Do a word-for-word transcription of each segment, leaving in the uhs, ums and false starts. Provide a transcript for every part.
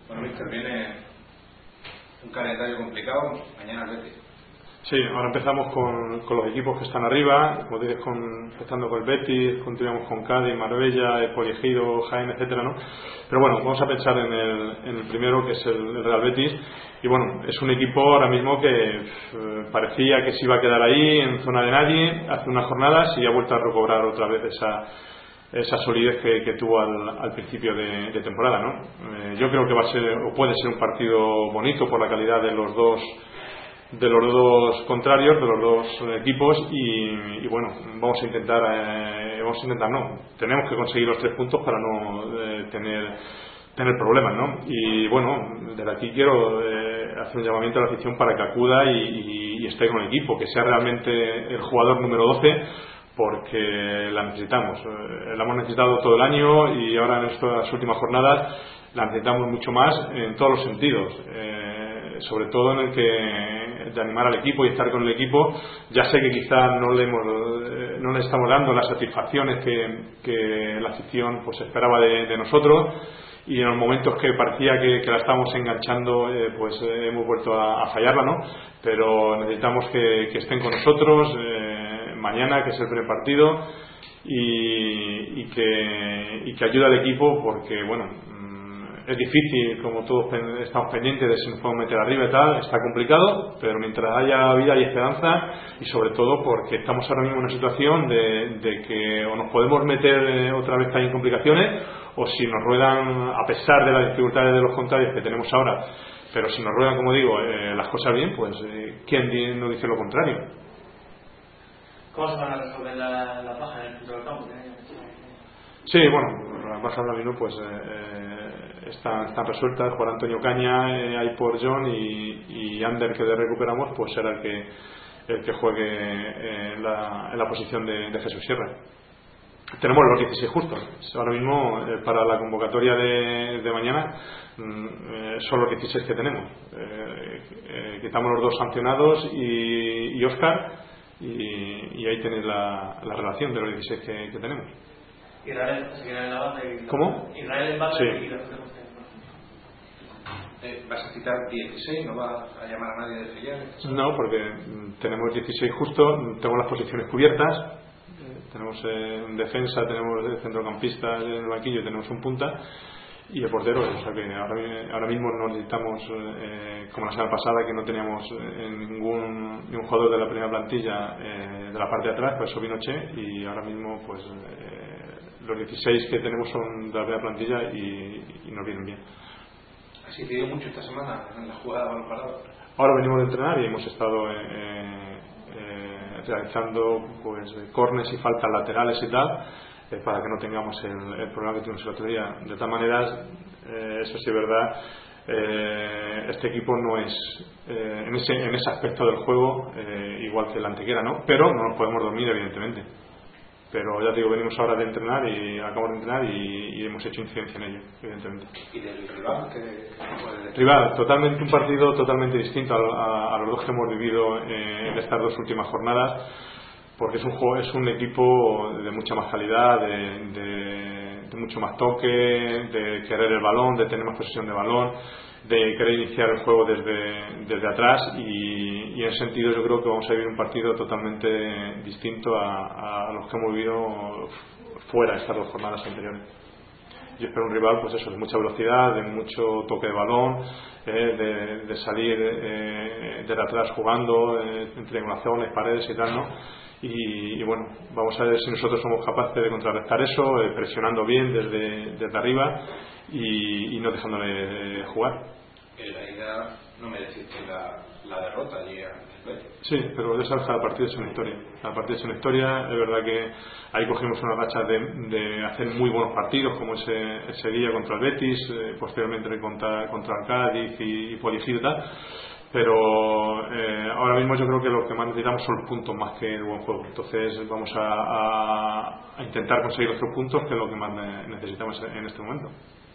Bueno, mister, viene un calendario complicado, mañana el Betis. Sí, ahora empezamos con, con los equipos que están arriba, como dices, con, empezando con el Betis, continuamos con Cádiz, Marbella, Poligido, Jaén, etcétera, ¿no? Pero bueno, vamos a pensar en el, en el primero, que es el, el Real Betis, y bueno, es un equipo ahora mismo que eh, parecía que se iba a quedar ahí en zona de nadie hace unas jornadas y ha vuelto a recobrar otra vez esa esa solidez que, que tuvo al, al principio de, de temporada, ¿no? Eh, yo creo que va a ser o puede ser un partido bonito por la calidad de los dos de los dos contrarios, de los dos equipos y, y bueno, vamos a intentar eh, vamos a intentar no, tenemos que conseguir los tres puntos para no eh, tener tener problemas, ¿no? Y bueno, desde aquí quiero eh, hacer un llamamiento a la afición para que acuda y, y, y esté con el equipo, que sea realmente el jugador número doce, porque la necesitamos. Eh, la hemos necesitado todo el año y ahora en estas últimas jornadas la necesitamos mucho más en todos los sentidos, eh, sobre todo en el que de animar al equipo y estar con el equipo. Ya sé que quizás no le hemos eh, no le estamos dando las satisfacciones que, que la afición pues esperaba de, de nosotros, y en los momentos que parecía que, que la estábamos enganchando eh, pues eh, hemos vuelto a, a fallarla, ¿no? Pero necesitamos que, que estén con nosotros eh, mañana, que es el primer partido, y, y que y que ayude al equipo, porque bueno, es difícil, como todos estamos pendientes de si nos podemos meter arriba y tal, está complicado, pero mientras haya vida y esperanza, y sobre todo porque estamos ahora mismo en una situación de, de que o nos podemos meter otra vez ahí en complicaciones, o si nos ruedan, a pesar de las dificultades de los contrarios que tenemos ahora, pero si nos ruedan, como digo, eh, las cosas bien, pues eh, ¿quién no dice lo contrario? ¿Cómo se van a resolver la, la paja en el centro del campo? Sí, bueno, las bajas ahora mismo pues eh, están, están resueltas. Juan Antonio Caña, eh, ahí por John, y, y Ander, que le recuperamos, pues será el que el que juegue eh, en, la, en la posición de, de Jesús Sierra. Tenemos los dieciséis justos. Ahora mismo, eh, para la convocatoria de, de mañana, eh, son los dieciséis que tenemos. Eh, eh, quitamos los dos sancionados y, y Óscar, y, y ahí tenéis la, la relación de los dieciséis que, que tenemos. Israel se queda en la base. ¿Cómo? Israel en base Sí. y los Eh, ¿Vas a citar dieciséis? ¿No vas a llamar a nadie de filiales? No, porque tenemos dieciséis justo, tenemos las posiciones cubiertas. Tenemos en defensa, tenemos centrocampistas en el banquillo, tenemos un punta y el portero. O sea que ahora, ahora mismo no necesitamos, eh, como la semana pasada, que no teníamos eh, ningún, ningún jugador de la primera plantilla eh, de la parte de atrás, por eso vino Che, y ahora mismo pues eh, los dieciséis que tenemos son de la primera plantilla y, y nos vienen bien. ¿Has incidido mucho esta semana en la jugada de balón parado? Ahora venimos de entrenar y hemos estado eh, eh, realizando pues córners y faltas laterales y tal, eh, para que no tengamos el, el problema que tuvimos el otro día. De todas maneras, eh, eso sí es verdad, eh, este equipo no es eh, en, ese, en ese aspecto del juego eh, igual que el Antequera, ¿no? Pero no nos podemos dormir, evidentemente. Pero ya te digo, venimos ahora de entrenar y acabamos de entrenar y, y hemos hecho incidencia en ello, evidentemente. ¿Y del rival? ¿Qué, qué puede decir? Rival, totalmente un partido totalmente distinto a, a, a los dos que hemos vivido eh, en estas dos últimas jornadas, porque es un juego, es un equipo de mucha más calidad, de, de, de mucho más toque, de querer el balón, de tener más posesión de balón, de querer iniciar el juego desde, desde atrás, y, y en ese sentido yo creo que vamos a vivir un partido totalmente distinto a, a los que hemos vivido fuera estas dos jornadas anteriores. Yo espero un rival, pues eso, de mucha velocidad, de mucho toque de balón, eh, de, de salir eh, de atrás jugando, eh, en triangulaciones, paredes y tal, ¿no? Y, y bueno, vamos a ver si nosotros somos capaces de contrarrestar eso, eh, presionando bien desde, desde arriba y, y no dejándole jugar. En la ida no me decís la, la derrota allí a Sí, pero esa cada partido es una historia. Cada partido es una historia. Es verdad que ahí cogimos una racha de, de hacer muy buenos partidos, como ese, ese día contra el Betis, eh, posteriormente contra, contra el Cádiz y, y Poligido y tal. Pero eh, ahora mismo yo creo que lo que más necesitamos son los puntos más que el buen juego. Entonces vamos a, a, a intentar conseguir los tres puntos, que es lo que más necesitamos en este momento.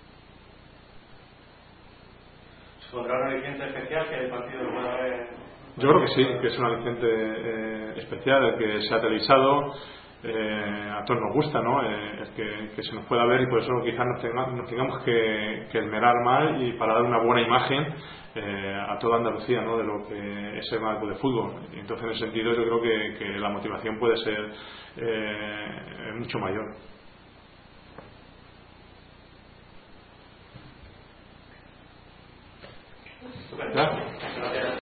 ¿Podrá un aliciente especial que el partido lo pueda ver? Yo creo que sí, que es un aliciente eh, especial, el que se ha televisado, eh, a todos nos gusta, ¿no? Eh, el que, que se nos pueda ver, y por eso quizás nos, tenga, nos tengamos que, que esmerar más y para dar una buena imagen eh, a toda Andalucía, ¿no? De lo que es el marco de fútbol. Y entonces, en ese sentido, yo creo que, que la motivación puede ser eh, mucho mayor. Gracias.